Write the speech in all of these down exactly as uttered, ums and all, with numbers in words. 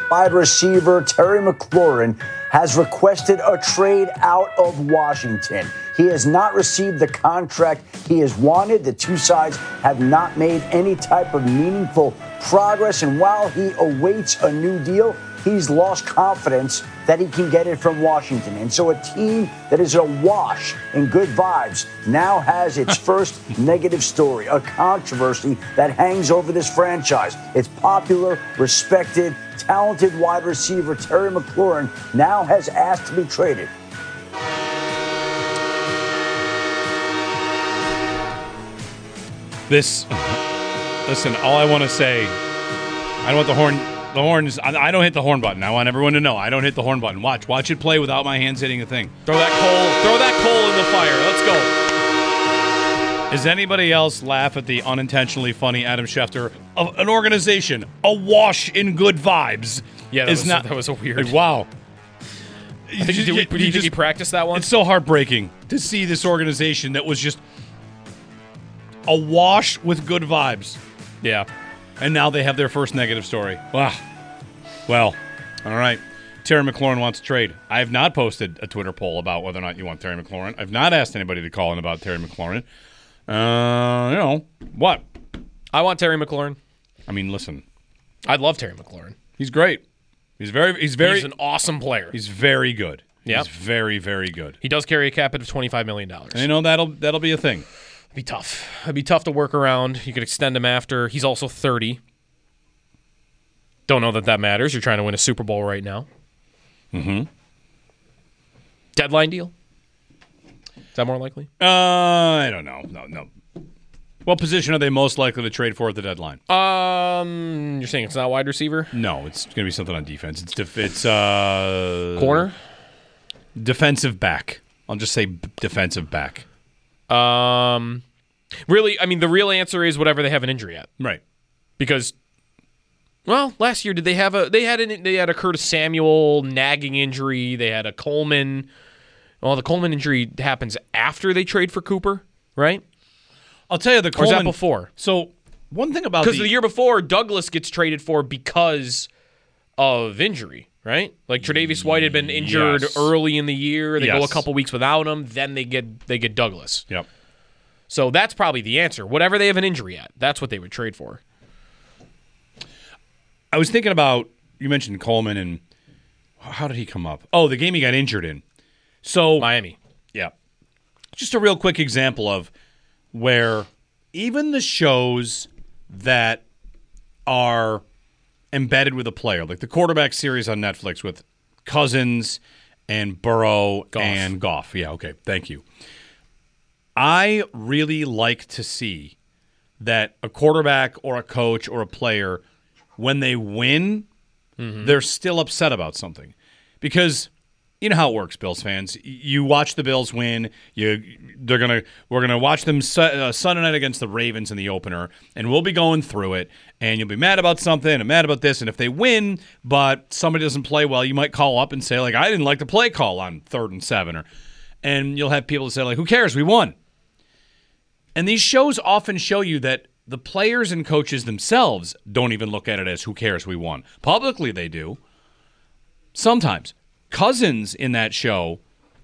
wide receiver Terry McLaurin has requested a trade out of Washington. He has not received the contract he has wanted. The two sides have not made any type of meaningful progress. And while he awaits a new deal, he's lost confidence that he can get it from Washington. And so a team that is awash in good vibes now has its first negative story, a controversy that hangs over this franchise. Its popular, respected, talented wide receiver Terry McLaurin now has asked to be traded. This, listen, all I want to say, I don't want the horn, the horns, I, I don't hit the horn button. I want everyone to know I don't hit the horn button. Watch, watch it play without my hands hitting a thing. Throw that coal, throw that coal in the fire. Let's go. Does anybody else laugh at the unintentionally funny Adam Schefter of an organization awash in good vibes? Yeah, that, is was, not, that was a weird. Like, wow. I think, did, we, did you think just, he practiced that one? It's so heartbreaking to see this organization that was just awash with good vibes. Yeah. And now they have their first negative story. Wow. Well, all right. Terry McLaurin wants a trade. I have not posted a Twitter poll about whether or not you want Terry McLaurin. I've not asked anybody to call in about Terry McLaurin. Uh, you know, what? I want Terry McLaurin. I mean, listen. I'd love Terry McLaurin. He's great. He's very, he's very, he's an awesome player. He's very good. Yep. He's very, very good. He does carry a cap of twenty-five million dollars. And you know, that'll, that'll be a thing. It'd be tough. It'd be tough to work around. You could extend him after. He's also thirty. Don't know that that matters. You're trying to win a Super Bowl right now. Mm-hmm. Deadline deal? Is that more likely? Uh, I don't know. No, no. What position are they most likely to trade for at the deadline? Um, you're saying it's not wide receiver? No, it's going to be something on defense. It's def- it's uh corner, defensive back. I'll just say b- defensive back. Um, really, I mean, the real answer is whatever they have an injury at, right? Because, well, last year did they have a they had an they had a Curtis Samuel nagging injury. They had a Coleman. Well, the Coleman injury happens after they trade for Cooper, right? I'll tell you the Coleman. Or is that before? So one thing about because the, the year before Douglas gets traded for because of injury, right? Like Tre'Davious White had been injured yes. early in the year. They yes. go a couple weeks without him. Then they get they get Douglas. Yep. So that's probably the answer. Whatever they have an injury at, that's what they would trade for. I was thinking about, you mentioned Coleman, and how did he come up? Oh, the game he got injured in. So Miami. Yeah. Just a real quick example of where even the shows that are embedded with a player, like the quarterback series on Netflix with Cousins and Burrow Goff. and Goff. Yeah, okay. Thank you. I really like to see that a quarterback or a coach or a player, when they win, mm-hmm. they're still upset about something. Because you know how it works, Bills fans. You watch the Bills win. You, they're gonna, we're gonna watch them su- uh, Sunday night against the Ravens in the opener, and we'll be going through it. And you'll be mad about something and mad about this. And if they win, but somebody doesn't play well, you might call up and say like, "I didn't like the play call on third and seven," or, and you'll have people say like, "Who cares? We won." And these shows often show you that the players and coaches themselves don't even look at it as, "Who cares? We won." Publicly, they do. Sometimes. Cousins in that show,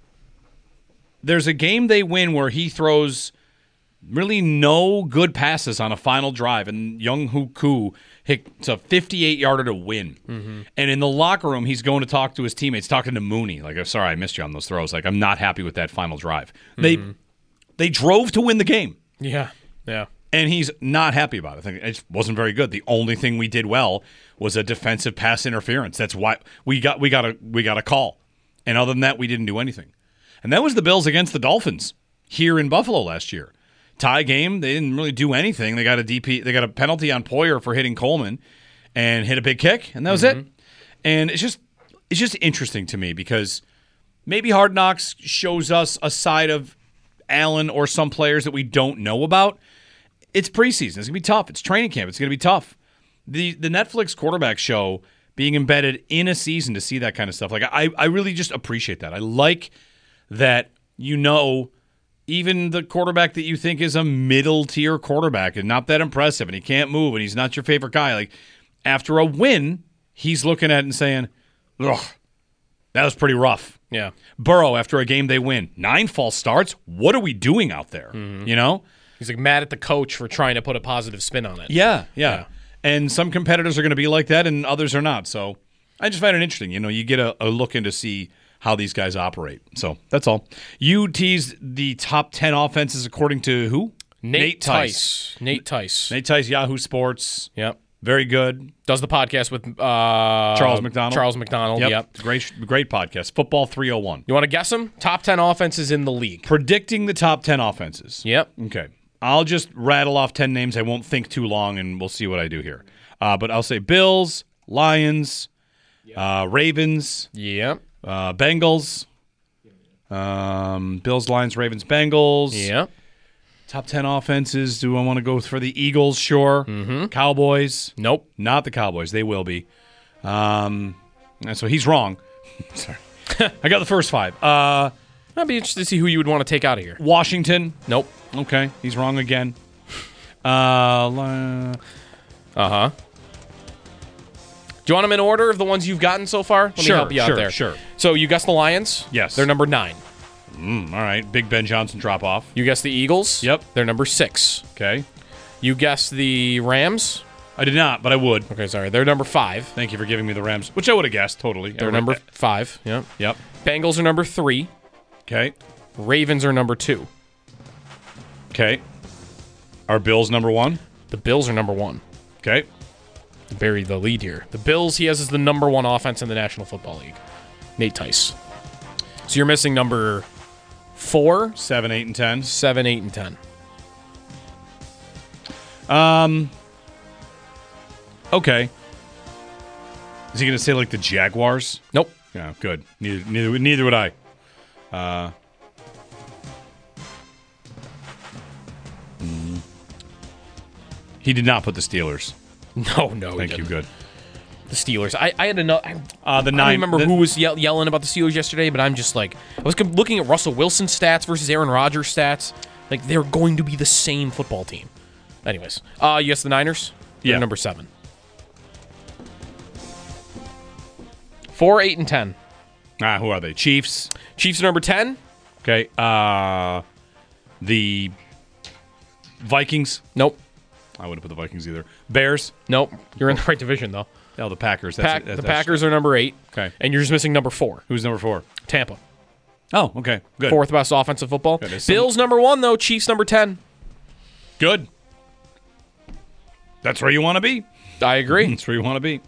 there's a game they win where he throws really no good passes on a final drive, and Young Hoo Koo hits a fifty-eight-yarder to win. Mm-hmm. And in the locker room, he's going to talk to his teammates, talking to Mooney. Like, "I'm sorry, I missed you on those throws. Like, I'm not happy with that final drive." Mm-hmm. They they drove to win the game. Yeah, yeah. And he's not happy about it. I think it just wasn't very good. The only thing we did well was a defensive pass interference. That's why we got we got a we got a call. And other than that, we didn't do anything. And that was the Bills against the Dolphins here in Buffalo last year. Tie game, they didn't really do anything. They got a D P, they got a penalty on Poyer for hitting Coleman and hit a big kick, and that was mm-hmm. it. And it's just it's just interesting to me because maybe Hard Knocks shows us a side of Allen or some players that we don't know about. It's preseason. It's going to be tough. It's training camp. It's going to be tough. The the Netflix quarterback show being embedded in a season to see that kind of stuff. Like I, I really just appreciate that. I like that, you know, even the quarterback that you think is a middle tier quarterback and not that impressive and he can't move and he's not your favorite guy. Like after a win, he's looking at it and saying, ugh, that was pretty rough. Yeah. Burrow, after a game they win, nine false starts. What are we doing out there? Mm-hmm. You know? He's like mad at the coach for trying to put a positive spin on it. Yeah, yeah. Yeah. And some competitors are going to be like that and others are not. So I just find it interesting. You know, you get a, a look in to see how these guys operate. So that's all. You teased the top ten offenses according to who? Nate, Nate Tice. Tice. Nate Tice. Nate Tice, Yahoo Sports. Yep. Very good. Does the podcast with uh, Charles McDonald. Charles McDonald. Yep. yep. Great, great podcast. Football three oh one. You want to guess them? Top ten offenses in the league. Predicting the top ten offenses. Yep. Okay. I'll just rattle off ten names. I won't think too long, and we'll see what I do here. Uh, but I'll say Bills, Lions, yep. uh, Ravens, Yep. uh, Bengals, um, Bills, Lions, Ravens, Bengals. Yep. Top ten offenses. Do I want to go for the Eagles? Sure. Mm-hmm. Cowboys? Nope. Not the Cowboys. They will be. Um, and so he's wrong. Sorry. I got the first five. Uh, I'd be interested to see who you would want to take out of here. Washington? Nope. Okay. He's wrong again. Uh, li- Uh-huh. Do you want them in order of the ones you've gotten so far? Let Sure, me help you out sure, there. sure. So you guessed the Lions? Yes. They're number nine. Mm, all right. Big Ben Johnson drop off. You guessed the Eagles? Yep. They're number six. Okay. You guessed the Rams? I did not, but I would. Okay, sorry. They're number five. Thank you for giving me the Rams, which I would have guessed totally. They're number five. Yep. Yep. Bengals are number three. Okay. Ravens are number two. Okay. Are Bills number one? The Bills are number one. Okay. Bury the lead here. The Bills he has is the number one offense in the National Football League. Nate Tice. So you're missing number four, Seven, eight, and ten. seven, eight, and ten. Um. Okay. Is he going to say like the Jaguars? Nope. Yeah, good. Neither, neither, neither would I. Uh. mm. He did not put the Steelers. No, no. Thank you. Good. The Steelers. I, I had another. I, Uh, the I don't nine. remember the- who was yell, yelling about the Steelers yesterday, but I'm just like, I was com- looking at Russell Wilson's stats versus Aaron Rodgers' stats. Like, they're going to be the same football team. Anyways, uh, you guess the Niners? They're Yeah. number seven. Four, eight, and ten. Ah, who are they? Chiefs. Chiefs are number ten. Okay. Uh, the Vikings. Nope. I wouldn't put the Vikings either. Bears. Nope. You're in the right division, though. Oh, the Packers. That's, Pack, that's, the that's- Packers are number eight. Okay. And you're just missing number four. Who's number four? Tampa. Oh, okay. Good. Fourth best offensive football. Good. There's some- Bills number one, though. Chiefs number ten. Good. That's where you want to be. I agree. That's where you want to be.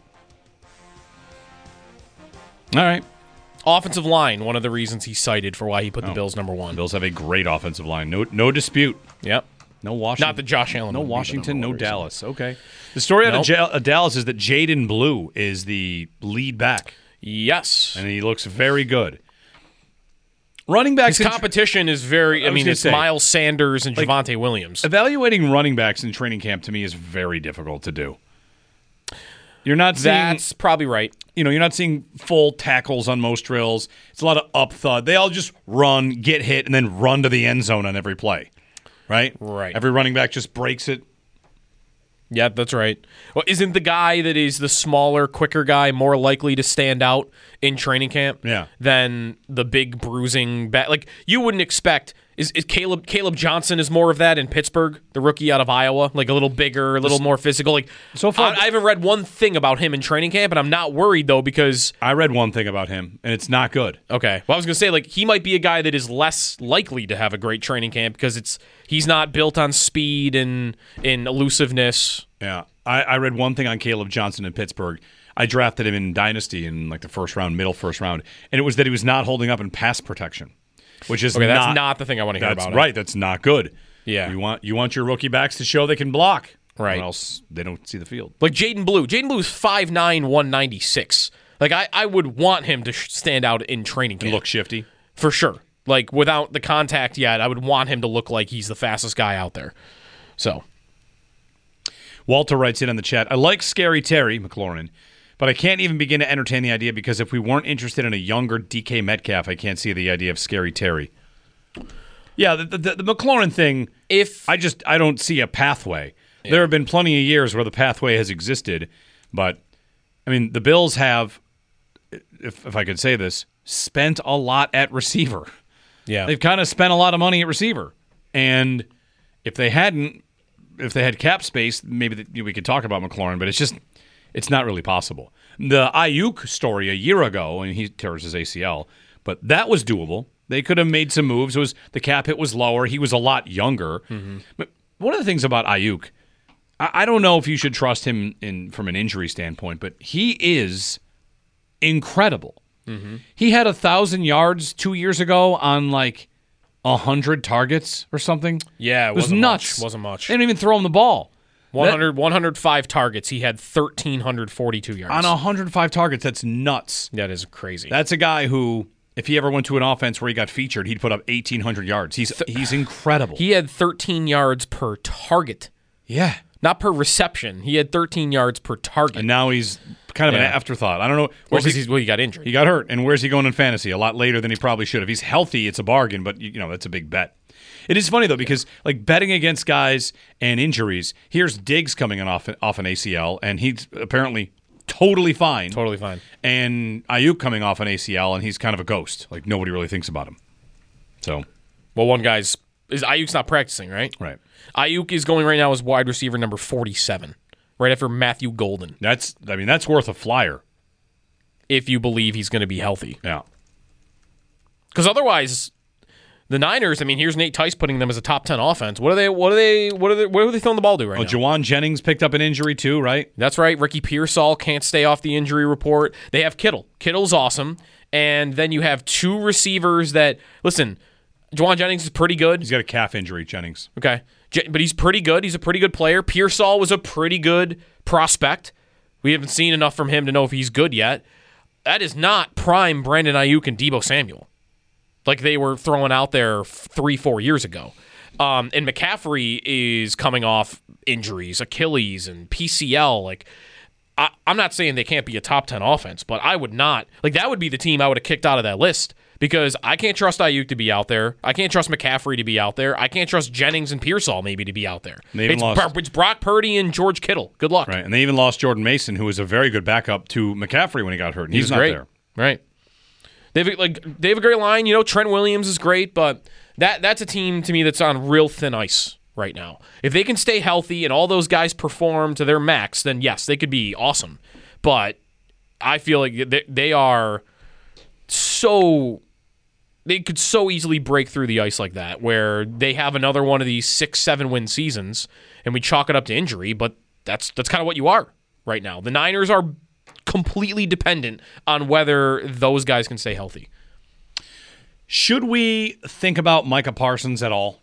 All right. Offensive line, one of the reasons he cited for why he put the Oh. Bills number one. Bills have a great offensive line. No, no dispute. Yep. No Washington. Not that Josh Allen. No would be the Washington. number No one reason. Dallas. Okay. The story out Nope. of Ja- uh, Dallas is that Jaden Blue is the lead back, Yes. and he looks very good. Running backs. His in- competition is very, I I, was mean, gonna it's say, Miles Sanders and like, Javonte Williams. Evaluating running backs in training camp to me is very difficult to do. You're not seeing, That's probably right. you know, you're not seeing full tackles on most drills. It's a lot of up thud. They all just run, get hit, and then run to the end zone on every play, right? Right. Every running back just breaks it. Yeah, that's right. Well, isn't the guy that is the smaller, quicker guy more likely to stand out in training camp Yeah. than the big bruising back? Like, you wouldn't expect. Is, is Caleb Caleb Johnson is more of that in Pittsburgh, the rookie out of Iowa, like a little bigger, a little more physical. Like So far- I, I haven't read one thing about him in training camp, and I'm not worried though because I read one thing about him, and it's not good. okay, well I was gonna say like he might be a guy that is less likely to have a great training camp because it's he's not built on speed and in elusiveness. Yeah. I, I read one thing on Caleb Johnson in Pittsburgh. I drafted him in Dynasty in like the first round, middle first round, and it was that he was not holding up in pass protection, which is Okay, not, that's not the thing I want to hear That's about. him. right. That's not good. Yeah. You want you want your rookie backs to show they can block, Right. Or else they don't see the field. Like Jaden Blue. Jaden Blue is five nine, one ninety-six. Like, I, I would want him to sh- stand out in training camp. And look shifty. For sure. Like, without the contact yet, I would want him to look like he's the fastest guy out there. So, Walter writes in on the chat, I like Scary Terry, McLaurin, but I can't even begin to entertain the idea because if we weren't interested in a younger D K Metcalf, I can't see the idea of Scary Terry. Yeah, the, the, the McLaurin thing, if I just I don't see a pathway. There have been plenty of years where the pathway has existed, but I mean, the Bills have, if if I could say this, spent a lot at receiver. Yeah. They've kind of spent a lot of money at receiver. And if they hadn't, if they had cap space, maybe the, we could talk about McLaurin, but it's just, it's not really possible. The Ayuk story a year ago, and he tears his A C L, but that was doable. They could have made some moves. It was the cap hit was lower. He was a lot younger. Mm-hmm. But one of the things about Ayuk, I, I don't know if you should trust him in from an injury standpoint, but he is incredible. Mm-hmm. He had a thousand yards two years ago on like a hundred targets or something. Yeah, it, it was wasn't nuts. Much. Wasn't much. They didn't even throw him the ball. one hundred, one hundred five targets. He had one thousand three hundred forty-two yards. On one hundred five targets, that's nuts. That is crazy. That's a guy who, if he ever went to an offense where he got featured, he'd put up eighteen hundred yards. He's he's incredible. He had thirteen yards per target. Yeah. Not per reception. He had thirteen yards per target. And now he's kind of yeah. an afterthought. I don't know. Well, because he's well, he got injured. He got hurt. And where's he going in fantasy? A lot later than he probably should have. He's healthy, it's a bargain, but, you know, that's a big bet. It is funny, though, because, like, betting against guys and injuries, here's Diggs coming in off, off an A C L, and he's apparently totally fine. Totally fine. And Ayuk coming off an A C L, and he's kind of a ghost. Like, nobody really thinks about him. So. Well, one guy's is Ayuk's not practicing, right? Right. Ayuk is going right now as wide receiver number forty-seven, right after Matthew Golden. That's, I mean, that's worth a flyer. If you believe he's going to be healthy. Yeah. Because otherwise, the Niners, I mean, here's Nate Tice putting them as a top ten offense. What are they, what are they, what are they, what are they throwing the ball to right oh, now? Jawan Jennings picked up an injury too, right? That's right. Ricky Pearsall can't stay off the injury report. They have Kittle. Kittle's awesome. And then you have two receivers that, listen, Jawan Jennings is pretty good. He's got a calf injury, Jennings. Okay. But he's pretty good. He's a pretty good player. Pearsall was a pretty good prospect. We haven't seen enough from him to know if he's good yet. That is not prime Brandon Ayuk and Deebo Samuel like they were throwing out there three, four years ago. Um, and McCaffrey is coming off injuries, Achilles and P C L. Like, I, I'm not saying they can't be a top ten offense, but I would not. Like, that would be the team I would have kicked out of that list. Because I can't trust Ayuk to be out there. I can't trust McCaffrey to be out there. I can't trust Jennings and Pearsall maybe to be out there. It's, lost, it's Brock Purdy and George Kittle. Good luck. Right, and they even lost Jordan Mason, who was a very good backup to McCaffrey when he got hurt. And he he's was not great. there. Right. They have like they have a great line. You know, Trent Williams is great, but that that's a team to me that's on real thin ice right now. If they can stay healthy and all those guys perform to their max, then yes, they could be awesome. But I feel like they, they are so. They could so easily break through the ice like that, where they have another one of these six, seven win seasons, and we chalk it up to injury. But that's that's kind of what you are right now. The Niners are completely dependent on whether those guys can stay healthy. Should we think about Micah Parsons at all?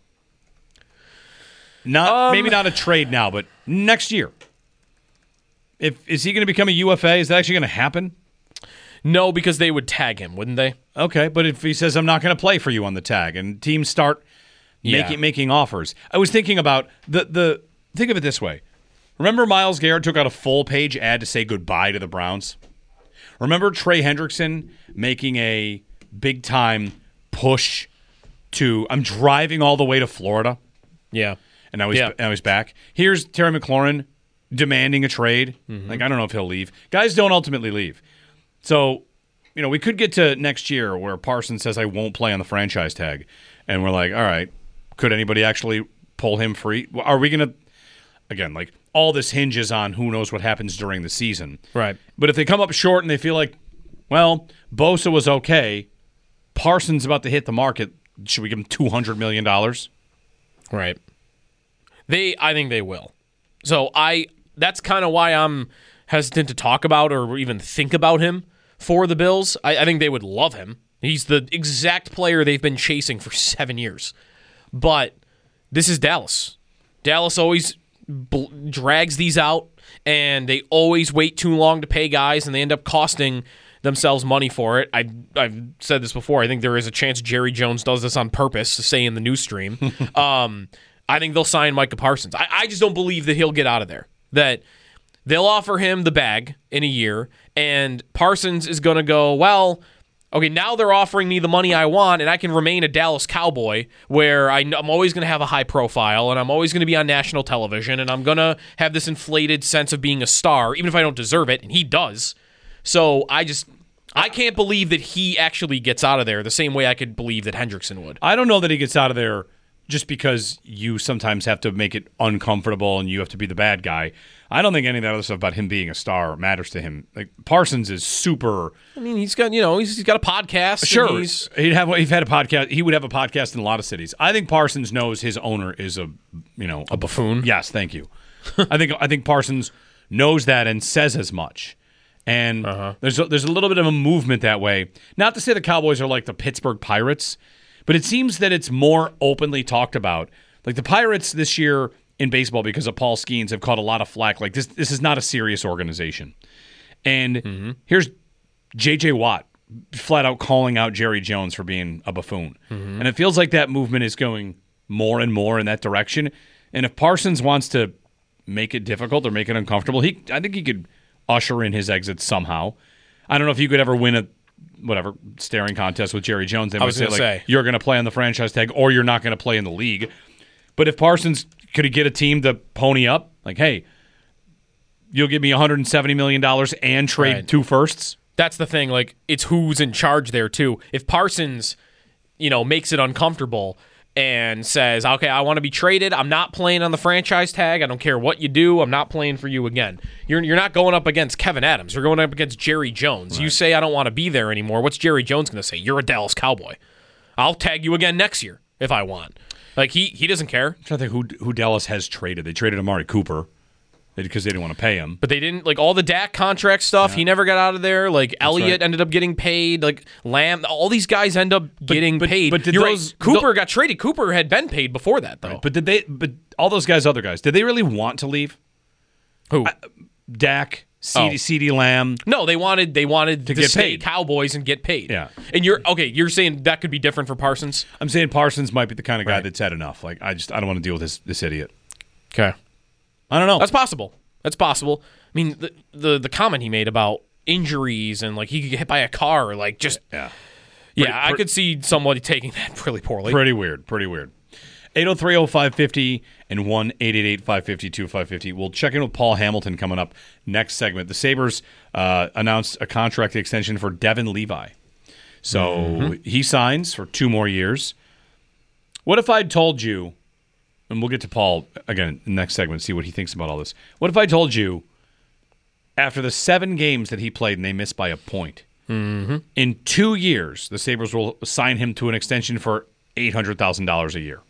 Not um, maybe not a trade now, but next year. If is he going to become a U F A? Is that actually going to happen? No, because they would tag him, wouldn't they? Okay, but if he says, I'm not going to play for you on the tag, and teams start yeah. making making offers. I was thinking about, the the. think of it this way. Remember Myles Garrett took out a full-page ad to say goodbye to the Browns? Remember Trey Hendrickson making a big-time push to, I'm driving all the way to Florida? Yeah. And now he's, yeah. now he's back. Here's Terry McLaurin demanding a trade. Mm-hmm. Like, I don't know if he'll leave. Guys don't ultimately leave. So, you know, we could get to next year where Parsons says, I won't play on the franchise tag. And we're like, all right, could anybody actually pull him free? Are we going to, again, like, all this hinges on who knows what happens during the season. Right. But if they come up short and they feel like, well, Bosa was okay, Parsons about to hit the market, should we give him two hundred million dollars? Right. They, I think they will. So I, that's kind of why I'm hesitant to talk about or even think about him for the Bills. I, I think they would love him. He's the exact player they've been chasing for seven years. But this is Dallas. Dallas always bl- drags these out, and they always wait too long to pay guys, and they end up costing themselves money for it. I, I've said this before. I think there is a chance Jerry Jones does this on purpose, to say in the news stream. um, I think they'll sign Micah Parsons. I, I just don't believe that he'll get out of there. That they'll offer him the bag in a year, and Parsons is going to go, well, Okay, now they're offering me the money I want, and I can remain a Dallas Cowboy where I, I'm always going to have a high profile, and I'm always going to be on national television, and I'm going to have this inflated sense of being a star, even if I don't deserve it, and he does. So I just, I can't believe that he actually gets out of there the same way I could believe that Hendrickson would. I don't know that he gets out of there just because you sometimes have to make it uncomfortable and you have to be the bad guy. I don't think any of that other stuff about him being a star matters to him. Like Parsons is super. I mean, he's got you know he's, he's got a podcast. Sure, and he's, he'd have he'd had a podcast. He would have a podcast in a lot of cities. I think Parsons knows his owner is a you know a buffoon. Yes, thank you. I think I think Parsons knows that and says as much. And uh-huh. there's a, there's a little bit of a movement that way. Not to say the Cowboys are like the Pittsburgh Pirates, but it seems that it's more openly talked about. Like the Pirates this year in baseball, because of Paul Skeens, have caught a lot of flack. Like this, this is not a serious organization. And mm-hmm. here's J J. Watt flat out calling out Jerry Jones for being a buffoon. Mm-hmm. And it feels like that movement is going more and more in that direction. And if Parsons wants to make it difficult or make it uncomfortable, he I think he could usher in his exit somehow. I don't know if you could ever win a whatever staring contest with Jerry Jones. They I was would say, gonna like, say you're going to play on the franchise tag or you're not going to play in the league. But if Parsons could he get a team to pony up? Like, hey, you'll give me one hundred seventy million dollars and trade right. two firsts? That's the thing. Like, it's who's in charge there, too. If Parsons, you know, makes it uncomfortable and says, okay, I want to be traded. I'm not playing on the franchise tag. I don't care what you do. I'm not playing for you again. You're you're not going up against Kevin Adams. You're going up against Jerry Jones. Right. You say, I don't want to be there anymore. What's Jerry Jones going to say? You're a Dallas Cowboy. I'll tag you again next year if I want. Like, he he doesn't care. I'm trying to think who, who Dallas has traded. They traded Amari Cooper because they didn't want to pay him. But they didn't, like, all the Dak contract stuff, yeah. he never got out of there. Like, That's Elliott right. ended up getting paid. Like, Lamb, all these guys end up getting but, but, paid. But did You're those, right. Cooper th- got traded. Cooper had been paid before that, though. Right. But did they, but all those guys, other guys, did they really want to leave? Who? I, Dak, CeeDee, oh. CeeDee Lamb. No, they wanted they wanted to, to get stay paid. Cowboys and get paid. Yeah. And you're okay, you're saying that could be different for Parsons? I'm saying Parsons might be the kind of guy right. that's had enough. Like, I just I don't want to deal with this this idiot. Okay. I don't know. That's possible. That's possible. I mean, the the, the comment he made about injuries and like he could get hit by a car, like just yeah. Yeah, pretty, I pretty, could see somebody taking that really poorly. Pretty weird. Pretty weird. eight oh three oh five fifty and one eight eight eight five five two five five zero. We'll check in with Paul Hamilton coming up next segment. The Sabres uh, announced a contract extension for Devin Levi. So mm-hmm. he signs for two more years. What if I'd told you, and we'll get to Paul again in the next segment, see what he thinks about all this. What if I told you after the seven games that he played and they missed by a point, mm-hmm. in two years the Sabres will sign him to an extension for eight hundred thousand dollars a year?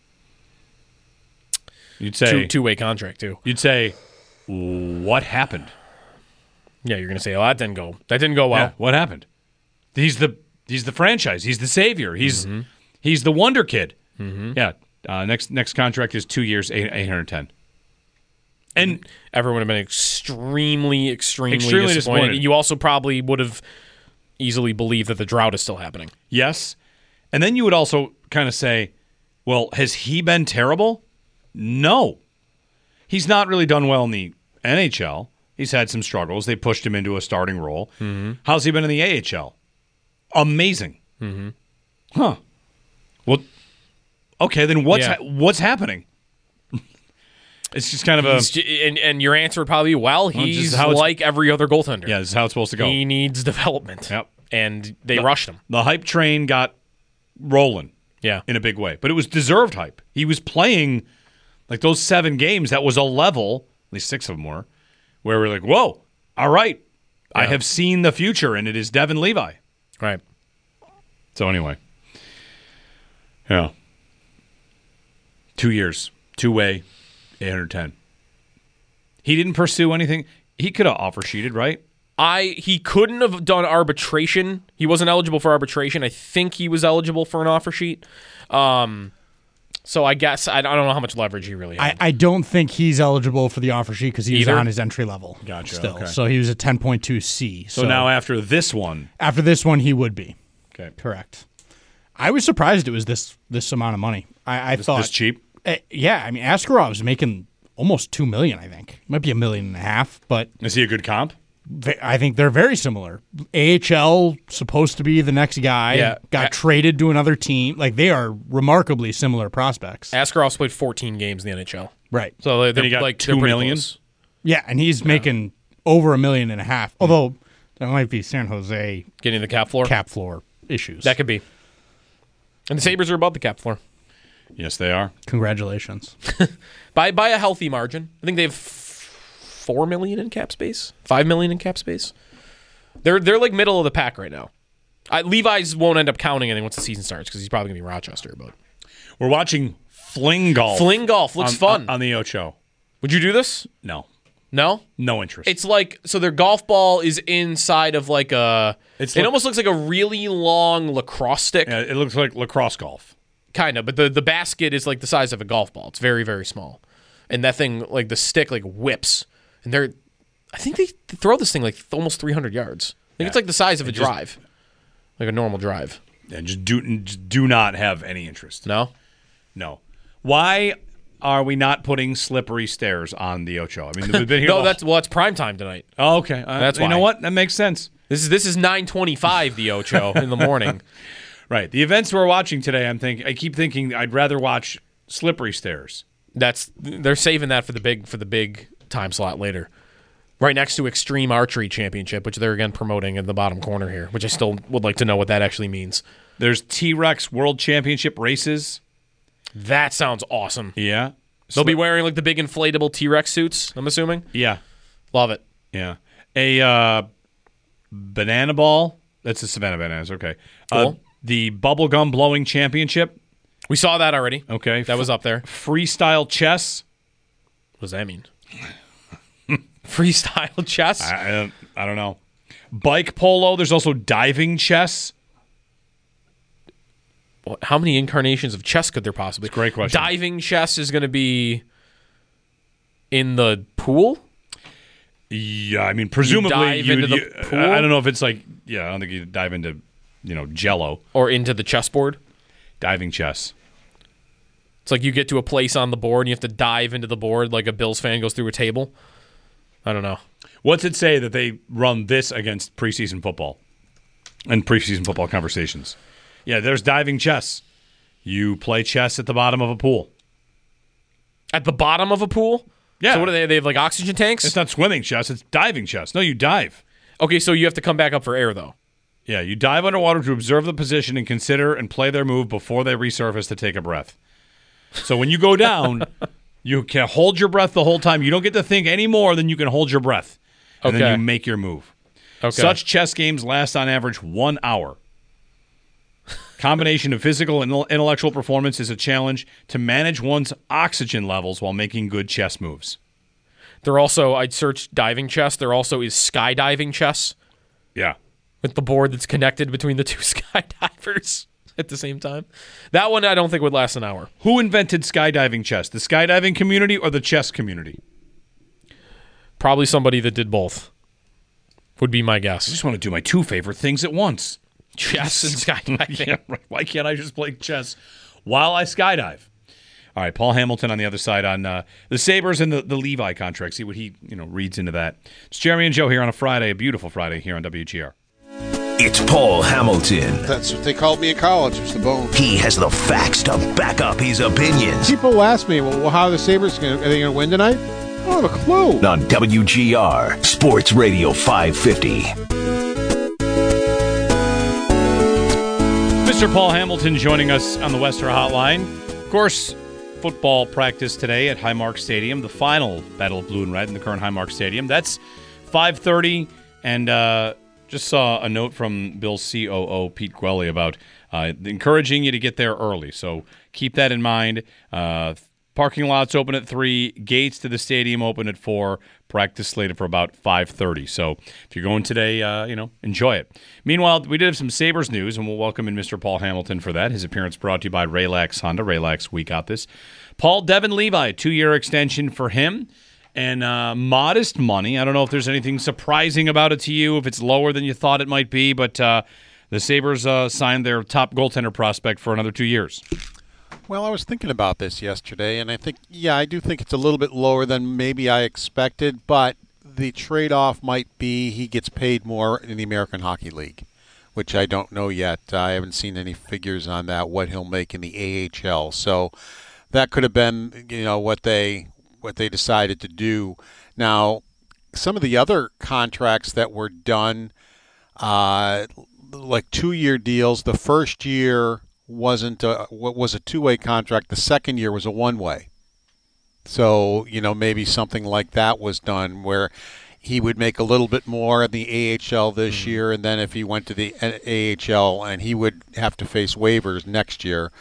You'd say Two, two-way contract, too. You'd say, what happened? Yeah, you're going to say, oh, that didn't go. That didn't go well. Yeah, what happened? He's the he's the franchise. He's the savior. He's mm-hmm. he's the wonder kid. Mm-hmm. Yeah. Uh, next next contract is two years, eight eight hundred ten. And everyone would have been extremely, extremely, extremely disappointed. disappointed. You also probably would have easily believed that the drought is still happening. Yes, and then you would also kind of say, well, has he been terrible? No. He's not really done well in the N H L. He's had some struggles. They pushed him into a starting role. Mm-hmm. How's he been in the A H L? Amazing. Mm-hmm. Huh. Well, okay, then what's yeah. ha- what's happening? It's just kind of a... Just, and, and your answer would probably be, well, he's well, like every other goaltender. Yeah, this is how it's supposed to go. He needs development. Yep. And they the, rushed him. The hype train got rolling. Yeah. In a big way. But it was deserved hype. He was playing... Like those seven games, that was a level, at least six of them were, where we're like, whoa, all right, yeah. I have seen the future, and it is Devin Levi. Right. So anyway, yeah. Two years, two-way, eight hundred ten. He didn't pursue anything. He could have offer sheeted, right? I He couldn't have done arbitration. He wasn't eligible for arbitration. I think he was eligible for an offer sheet. Um... So I guess I don't know how much leverage he really had. I, I don't think he's eligible for the offer sheet because he's Either? on his entry level. Gotcha. Still, okay. So he was a ten point two C. So, so now after this one, after this one, he would be. Okay. Correct. I was surprised it was this this amount of money. I, I this, thought this cheap. Uh, yeah, I mean Askarov's making almost two million. I think it might be a million and a half. But is he a good comp? I think they're very similar. A H L supposed to be the next guy. Yeah. Got A- traded to another team. Like they are remarkably similar prospects. Askarov played fourteen games in the N H L. Right. So they're, they're he got like two they're pretty million? close. Yeah, and he's making over a million and a half. Although that might be San Jose Getting the cap floor. cap floor issues. That could be. And the Sabres are above the cap floor. Yes, they are. Congratulations. By by a healthy margin. I think they have four million in cap space, five million in cap space. They're they're like middle of the pack right now. I, Levi's won't end up counting anything once the season starts because he's probably gonna be Rochester. But We're watching fling golf. fling golf looks on, fun. on, on the Ocho. Would you do this? No, No. no interest. It's like so their golf ball is inside of like a. It's it like- almost looks like a really long lacrosse stick, Yeah, it looks like lacrosse golf. kind of. But the the basket is like the size of a golf ball. It's very very small, and that thing like the stick like whips, and they're. I think they throw this thing like almost three hundred yards. I think Yeah. it's like the size of a just- drive, like a normal drive. And just do just do not have any interest. No. No. Why are we not putting slippery stairs on the Ocho? I mean, we've been here. No, the- that's well, it's prime time tonight. oh, okay. Uh, That's you know why. what? That makes sense. This is this is nine twenty five the Ocho in the morning. Right. The events we're watching today, I'm thinking. I keep thinking I'd rather watch slippery stairs. That's they're saving that for the big for the big time slot later. Right next to Extreme Archery Championship, which they're again promoting in the bottom corner here, which I still would like to know what that actually means. There's T-Rex World Championship races. That sounds awesome. Yeah. They'll be wearing like the big inflatable T-Rex suits, I'm assuming. Yeah. Love it. Yeah. A uh, banana ball. That's the Savannah Bananas. Okay. Uh, Cool. the bubblegum blowing championship. We saw that already. Okay. That was up there. Freestyle chess. What does that mean? Freestyle chess? I, I, don't, I don't know. Bike polo. There's also diving chess. What- How many incarnations of chess could there possibly be? Great question. Diving chess is going to be in the pool? Yeah, I mean, presumably dive you, into the you- pool? I don't know if it's like, yeah, I don't think you dive into, you know, Jello. Or into the chessboard? Diving chess. It's like you get to a place on the board and you have to dive into the board like a Bills fan goes through a table. I don't know. What's it say that they run this against preseason football and preseason football conversations? Yeah, there's diving chess. You play chess at the bottom of a pool. At the bottom of a pool? Yeah. So what do they? They have like oxygen tanks? It's not swimming chess, it's diving chess. No, you dive. Okay, so you have to come back up for air though. Yeah, you dive underwater to observe the position and consider and play their move before they resurface to take a breath. So when you go down, you can hold your breath the whole time. You don't get to think any more than you can hold your breath. And Okay. then you make your move. Okay. Such chess games last on average one hour. Combination of physical and intellectual performance is a challenge to manage one's oxygen levels while making good chess moves. There also, I'd search diving chess. There also is skydiving chess Yeah. with the board that's connected between the two skydivers at the same time. That one I don't think would last an hour. Who invented skydiving chess? The skydiving community or the chess community? Probably somebody that did both. Would be my I guess. just want to do my two favorite things at once. Chess and skydiving. Yeah, right. Why can't I just play chess while I skydive? All right, Paul Hamilton on the other side on uh, the Sabres and the, the Levi contract. See what he you know reads into that. It's Jeremy and Joe here on a Friday, a beautiful Friday here on W G R. It's Paul Hamilton. That's what they called me in college, was the bone. He has the facts to back up his opinions. People ask me, well, how are the Sabres going to, are they going to win tonight? I don't have a clue. On W G R, Sports Radio five fifty. Mister Paul Hamilton joining us on the Western Hotline. Of course, football practice today at Highmark Stadium, the final Battle of Blue and Red in the current Highmark Stadium. That's five thirty, and uh, just saw a note from Bill's C O O, Pete Gwelly, about uh, encouraging you to get there early. So keep that in mind. Uh, parking lots open at three, gates to the stadium open at four, practice slated for about five thirty. So if you're going today, uh, you know, enjoy it. Meanwhile, we did have some Sabres news, and we'll welcome in Mister Paul Hamilton for that. His appearance brought to you by Raylax Honda. Raylax, we got this. Paul Devin Levi, two-year extension for him, and uh, modest money. I don't know if there's anything surprising about it to you, if it's lower than you thought it might be, but uh, the Sabres uh, signed their top goaltender prospect for another two years. Well, I was thinking about this yesterday, and I think, yeah, I do think it's a little bit lower than maybe I expected, but the trade-off might be he gets paid more in the American Hockey League, which I don't know yet. I haven't seen any figures on that, what he'll make in the A H L. So that could have been, you know, what they what they decided to do. Now, some of the other contracts that were done, uh, like two-year deals, the first year wasn't a, was a two-way contract. The second year was a one-way. So, you know, maybe something like that was done where he would make a little bit more in the A H L this mm-hmm. year, and then if he went to the A H L and he would have to face waivers next year,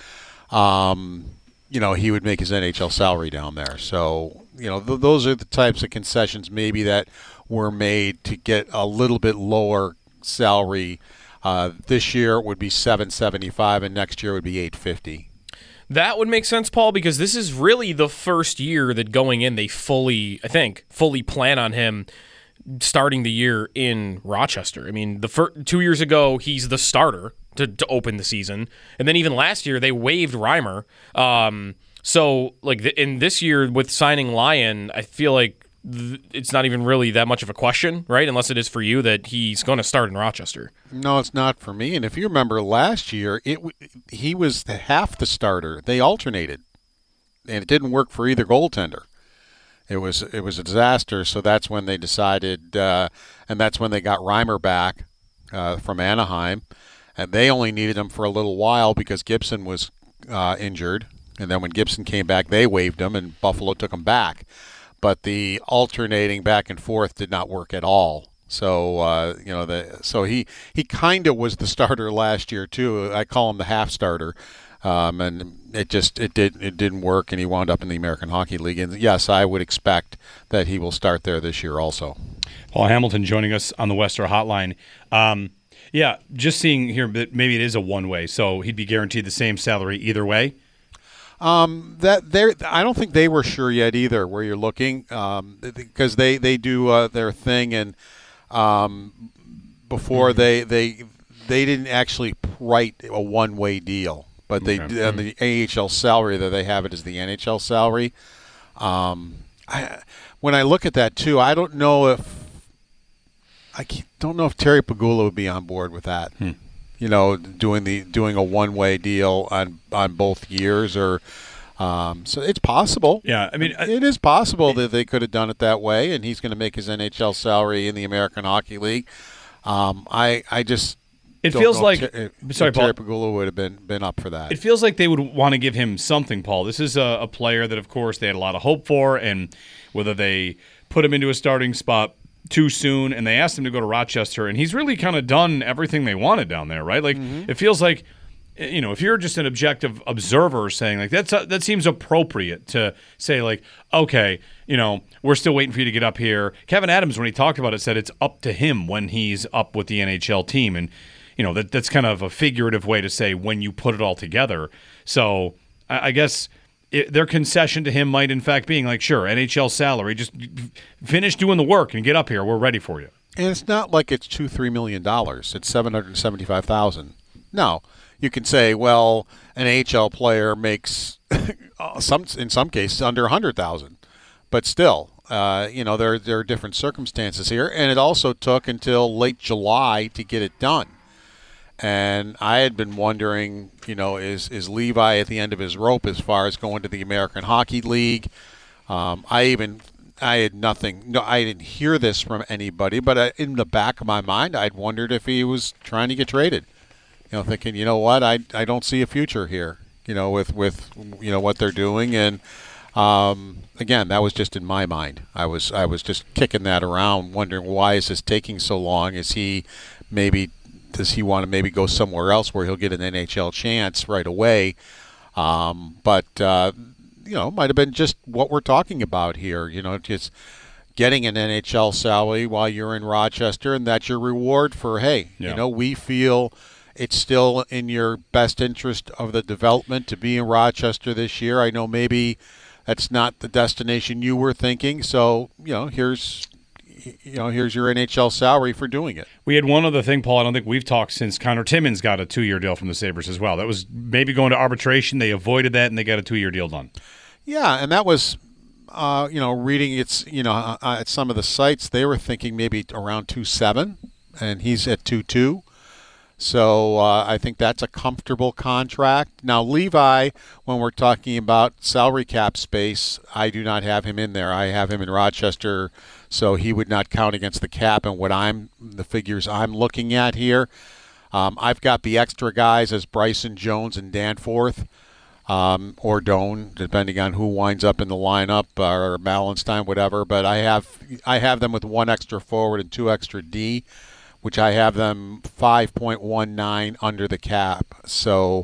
um, you know, he would make his N H L salary down there. So, you know, th- those are the types of concessions maybe that were made to get a little bit lower salary. Uh, this year it would be seven seventy-five, and next year it would be eight fifty. That would make sense, Paul, because this is really the first year that going in they fully, I think, fully plan on him starting the year in Rochester. I mean, the first, two years ago, he's the starter to, to open the season. And then even last year, they waived Reimer. Um, so, like, the, in this year with signing Lyon, I feel like th- it's not even really that much of a question, right? Unless it is for you that he's going to start in Rochester. No, it's not for me. And if you remember last year, it he was the, half the starter. They alternated, and it didn't work for either goaltender. It was it was a disaster. So that's when they decided, uh, and that's when they got Reimer back uh, from Anaheim, and they only needed him for a little while because Gibson was uh, injured, and then when Gibson came back, they waived him, and Buffalo took him back. But the alternating back and forth did not work at all. So uh, you know, the so he he kind of was the starter last year too. I call him the half starter. Um, and it just it did it didn't work, and he wound up in the American Hockey League. And yes, I would expect that he will start there this year also. Paul Hamilton joining us on the Western Hotline. Um, yeah, just seeing here that maybe it is a one way, so he'd be guaranteed the same salary either way. Um, that they I don't think they were sure yet either. Where you're looking, um, because they they do uh, their thing, and um, before mm-hmm. they they they didn't actually write a one way deal. But they okay. on the A H L salary that they have it as the N H L salary. Um, I, when I look at that too, I don't know if I don't know if Terry Pegula would be on board with that. Hmm. You know, doing the doing a one way deal on on both years, or um, so it's possible. Yeah, I mean, it is possible that they could have done it that way, and he's going to make his N H L salary in the American Hockey League. Um, I I just. It Don't feels like Ter- sorry, Paul. Terry Pegula would have been been up for that. It feels like they would want to give him something, Paul. This is a, a player that, of course, they had a lot of hope for, and whether they put him into a starting spot too soon, and they asked him to go to Rochester, and he's really kind of done everything they wanted down there, right? Like mm-hmm. It feels like, you know, if you're just an objective observer saying like that's uh, that seems appropriate to say like, okay, you know, we're still waiting for you to get up here. Kevin Adams, when he talked about it, said it's up to him when he's up with the N H L team, and you know, that that's kind of a figurative way to say when you put it all together. So I, I guess it, their concession to him might, in fact, being like, sure, N H L salary, just finish doing the work and get up here. We're ready for you. And it's not like it's two, three million dollars. It's seven hundred seventy-five thousand. No, you can say, well, an A H L player makes some in some cases under a hundred thousand, but still. Uh, you know, there there are different circumstances here, and it also took until late July to get it done. And I had been wondering, you know, is is Levi at the end of his rope as far as going to the American Hockey League? Um, I even I had nothing. No, I didn't hear this from anybody, but I, in the back of my mind, I'd wondered if he was trying to get traded. You know, thinking, you know what, I I don't see a future here. You know, with with you know what they're doing, and um, again, that was just in my mind. I was I was just kicking that around, wondering why is this taking so long? Is he maybe Does he want to maybe go somewhere else where he'll get an N H L chance right away? Um, but, uh, you know, it might have been just what we're talking about here, you know, just getting an N H L salary while you're in Rochester, and that's your reward for, hey, yeah. you know, we feel it's still in your best interest of the development to be in Rochester this year. I know maybe that's not the destination you were thinking, so, you know, here's... You know, here's your N H L salary for doing it. We had one other thing, Paul. I don't think we've talked since Connor Timmins got a two-year deal from the Sabres as well. That was maybe going to arbitration. They avoided that, and they got a two-year deal done. Yeah, and that was uh, you know, reading it's, you know, uh, at some of the sites, they were thinking maybe around two seven, and he's at two two. So uh, I think that's a comfortable contract. Now, Levi, when we're talking about salary cap space, I do not have him in there. I have him in Rochester, so he would not count against the cap. And what I'm the figures I'm looking at here, um, I've got the extra guys as Bryson Jones and Danforth, um, or Doan, depending on who winds up in the lineup, or balance time, whatever. But I have I have them with one extra forward and two extra D, which I have them five point one nine under the cap. So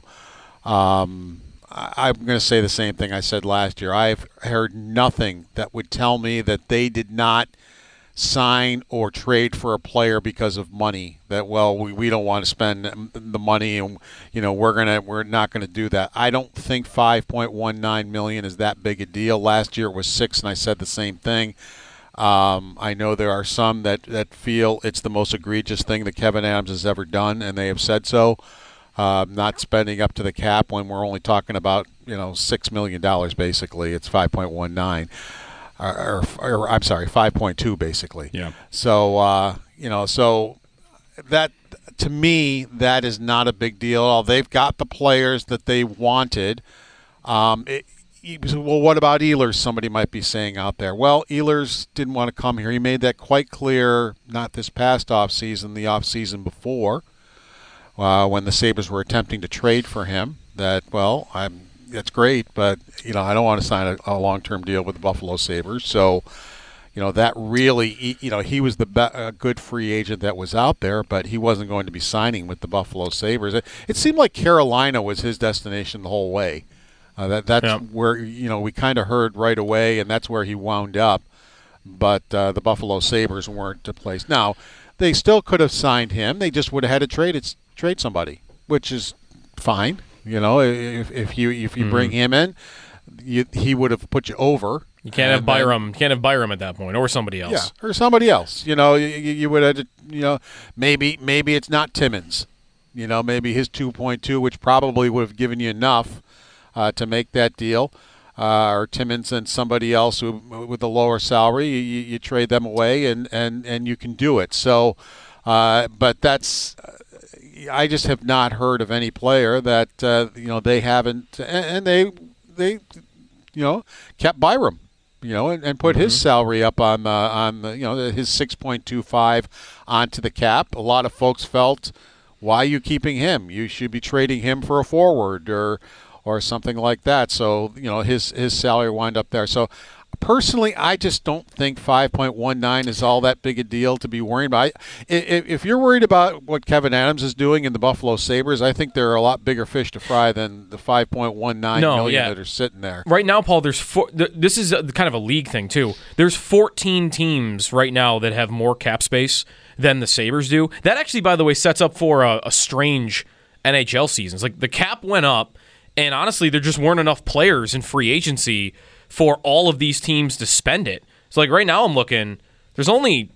um, I, I'm going to say the same thing I said last year. I've heard nothing that would tell me that they did not sign or trade for a player because of money. That, well, we, we don't want to spend the money, and you know we're gonna we're not going to do that. I don't think five point one nine million is that big a deal. Last year it was six, and I said the same thing. Um, I know there are some that, that feel it's the most egregious thing that Kevin Adams has ever done, and they have said so. Uh, not spending up to the cap when we're only talking about, you know, six million dollars basically. It's five point one nine. Or, or, or I'm sorry, five point two basically. Yeah. So, uh, you know, so that, to me, that is not a big deal. They've got the players that they wanted. Um, it, Well, what about Ehlers, somebody might be saying out there? Well, Ehlers didn't want to come here. He made that quite clear, not this past offseason, the offseason before, uh, when the Sabres were attempting to trade for him, that, well, I'm that's great, but, you know, I don't want to sign a, a long-term deal with the Buffalo Sabres. So, you know, that really, you know, he was the be- a good free agent that was out there, but he wasn't going to be signing with the Buffalo Sabres. It, it seemed like Carolina was his destination the whole way. Uh, that that's yeah. where, you know, we kind of heard right away, and that's where he wound up. But uh, the Buffalo Sabres weren't the place. Now, they still could have signed him. They just would have had to trade it, trade somebody, which is fine. You know, if if you if you mm-hmm. bring him in, you, he would have put you over. You can't have Byram. Then, you can't have Byram at that point, or somebody else. Yeah, or somebody else. You know, you, you would have. To, you know, maybe maybe it's not Timmins. You know, maybe his two point two, which probably would have given you enough Uh, to make that deal, uh, or Timmins and somebody else who, with a lower salary, you, you trade them away and, and, and you can do it. So, uh, but that's, uh, I just have not heard of any player that uh, you know they haven't, and, and they they you know kept Byram, you know, and, and put mm-hmm. his salary up on the on the you know his six point two five onto the cap. A lot of folks felt, why are you keeping him? You should be trading him for a forward or. or something like that. So, you know, his his salary wind up there. So, personally, I just don't think five point one nine is all that big a deal to be worried about. If, if you're worried about what Kevin Adams is doing in the Buffalo Sabres, I think there are a lot bigger fish to fry than the five point one nine no, million yeah. that are sitting there. Right now, Paul, there's four, this is a, kind of a league thing, too. There's fourteen teams right now that have more cap space than the Sabres do. That actually, by the way, sets up for a, a strange N H L season. It's like the cap went up, and honestly, there just weren't enough players in free agency for all of these teams to spend it. So, like, right now I'm looking, there's only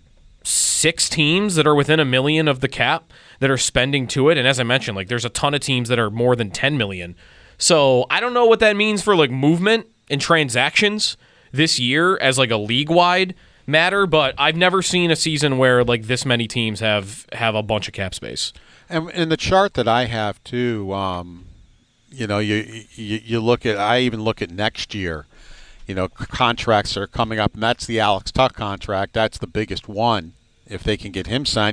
six teams that are within a million of the cap that are spending to it. And as I mentioned, like, there's a ton of teams that are more than ten million. So I don't know what that means for, like, movement and transactions this year as, like, a league-wide matter, but I've never seen a season where, like, this many teams have, have a bunch of cap space. And in the chart that I have, too, um, you know, you, you you look at, I even look at next year, you know, contracts are coming up, and that's the Alex Tuch contract. That's the biggest one. If they can get him signed,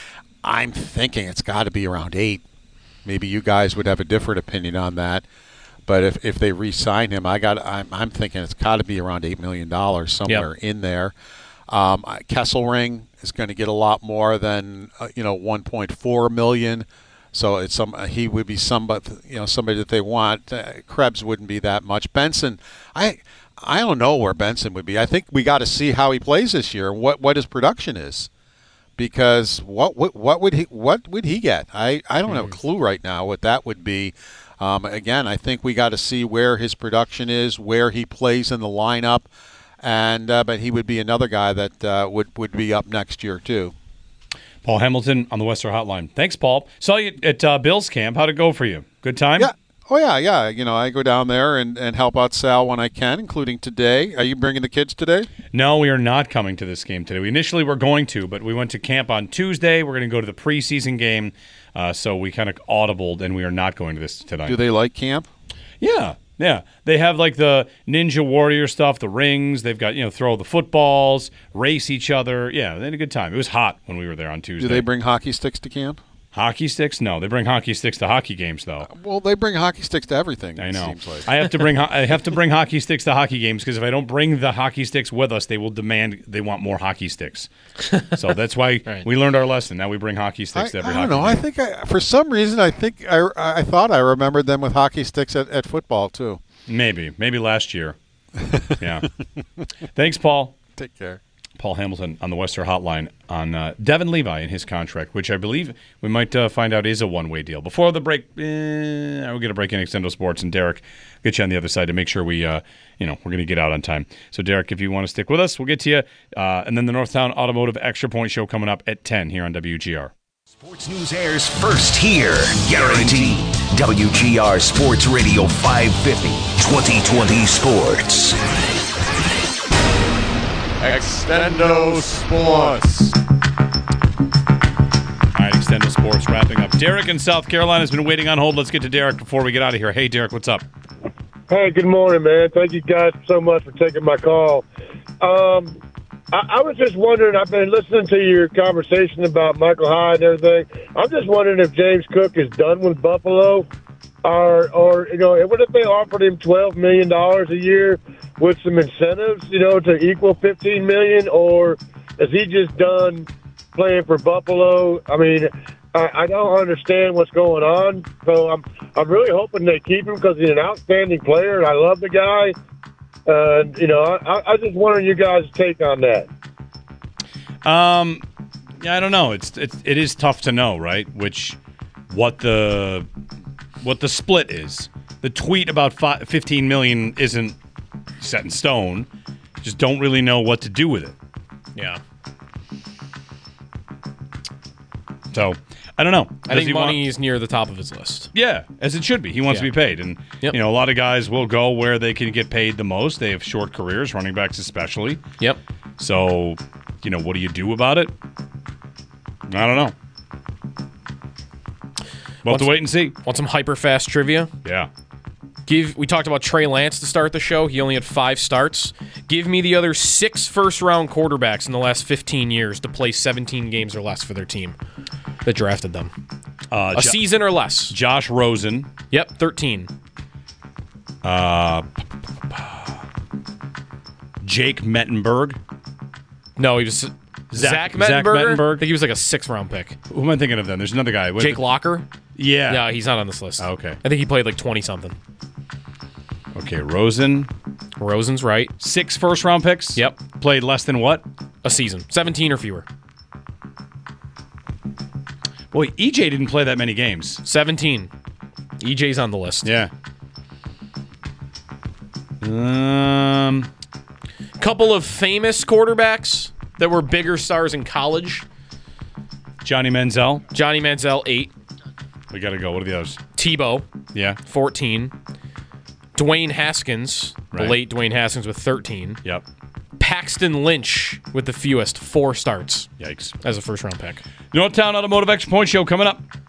I'm thinking it's got to be around eight. Maybe you guys would have a different opinion on that. But if, if they re-sign him, I got I'm, I'm thinking it's got to be around eight million dollars somewhere yep. in there. Um, Kesselring is going to get a lot more than uh, you know one point four million dollars. So it's some he would be somebody you know somebody that they want. Uh, Krebs wouldn't be that much. Benson, I I don't know where Benson would be. I think we got to see how he plays this year. What what his production is, because what what, what would he what would he get? I, I don't have a clue right now what that would be. Um, again, I think we got to see where his production is, where he plays in the lineup, and uh, but he would be another guy that uh, would would be up next year too. Paul Hamilton on the Western Hotline. Thanks, Paul. Saw you at uh, Bill's camp. How'd it go for you? Good time? Yeah, Oh, yeah, yeah. You know, I go down there and, and help out Sal when I can, including today. Are you bringing the kids today? No, we are not coming to this game today. We initially were going to, but we went to camp on Tuesday. We're going to go to the preseason game, uh, so we kind of audibled, and we are not going to this tonight. Do they like camp? Yeah, yeah. They have like the Ninja Warrior stuff, the rings. They've got, you know, throw the footballs, race each other. Yeah, they had a good time. It was hot when we were there on Tuesday. Do they bring hockey sticks to camp? Hockey sticks? No, they bring hockey sticks to hockey games, though. Well, they bring hockey sticks to everything. I it know. Seems like. I have to bring ho- I have to bring hockey sticks to hockey games because if I don't bring the hockey sticks with us, they will demand they want more hockey sticks. So that's why Right. we learned our lesson. Now we bring hockey I, sticks to every I don't hockey know. I game. think I, for some reason, I think I, I thought I remembered them with hockey sticks at, at football too. Maybe, maybe last year. Yeah. Thanks, Paul. Take care. Paul Hamilton on the Western Hotline on uh, Devin Levi and his contract, which I believe we might uh, find out is a one-way deal. Before the break, eh, we'll get a break in Extendo Sports, and Derek, get you on the other side to make sure we, uh, you know, we're going to get out on time. So, Derek, if you want to stick with us, we'll get to you. Uh, and then the Northtown Automotive Extra Point Show coming up at ten here on W G R. Sports News airs first here. Guaranteed. W G R Sports Radio five fifty, twenty twenty Sports. Extendo Sports. All right, Extendo Sports wrapping up. Derek in South Carolina has been waiting on hold. Let's get to Derek before we get out of here. Hey, Derek, what's up? Hey, good morning, man. Thank you guys so much for taking my call. Um, I, I was just wondering, I've been listening to your conversation about Michael Hyde and everything. I'm just wondering if James Cook is done with Buffalo, or, or you know, what if they offered him twelve million dollars a year with some incentives, you know, to equal fifteen million dollars, or is he just done playing for Buffalo? I mean, I, I don't understand what's going on, so I'm I'm really hoping they keep him because he's an outstanding player, and I love the guy. And, uh, you know, I, I just wondering your guys' take on that. Um, yeah, I don't know. It's it's it is tough to know, right? Which what the what the split is. The tweet about five, fifteen million isn't set in stone. Just don't really know what to do with it. Yeah. So I don't know. I Does think he money want- is near the top of his list. Yeah, as it should be. He wants Yeah. to be paid, and Yep. you know a lot of guys will go where they can get paid the most. They have short careers, running backs especially. Yep. So, you know, what do you do about it? I don't know. We'll have to wait and see. Want some hyper fast trivia? Yeah. Give. We talked about Trey Lance to start the show. He only had five starts. Give me the other six first round quarterbacks in the last fifteen years to play seventeen games or less for their team that drafted them. Uh, A Jo- season or less. Josh Rosen. Yep, thirteen. Uh, Jake Mettenberg. No, he was Zach, Zach Mettenberger. Mettenberg. I think he was like a sixth round pick. Who am I thinking of then? There's another guy. What- Jake Locker. Yeah. No, he's not on this list. Oh, okay. I think he played like twenty something. Okay, Rosen. Rosen's right. Six first round picks. Yep. Played less than what? A season, seventeen or fewer. Boy, E J didn't play that many games. seventeen. E J's on the list. Yeah. Um. Couple of famous quarterbacks that were bigger stars in college. Johnny Manziel. Johnny Manziel, eight. We got to go. What are the others? Tebow, Yeah. fourteen. Dwayne Haskins, the Right. late Dwayne Haskins with thirteen. Yep. Paxton Lynch with the fewest, four starts Yikes. as a first round pick. Northtown Automotive Extra Point Show coming up.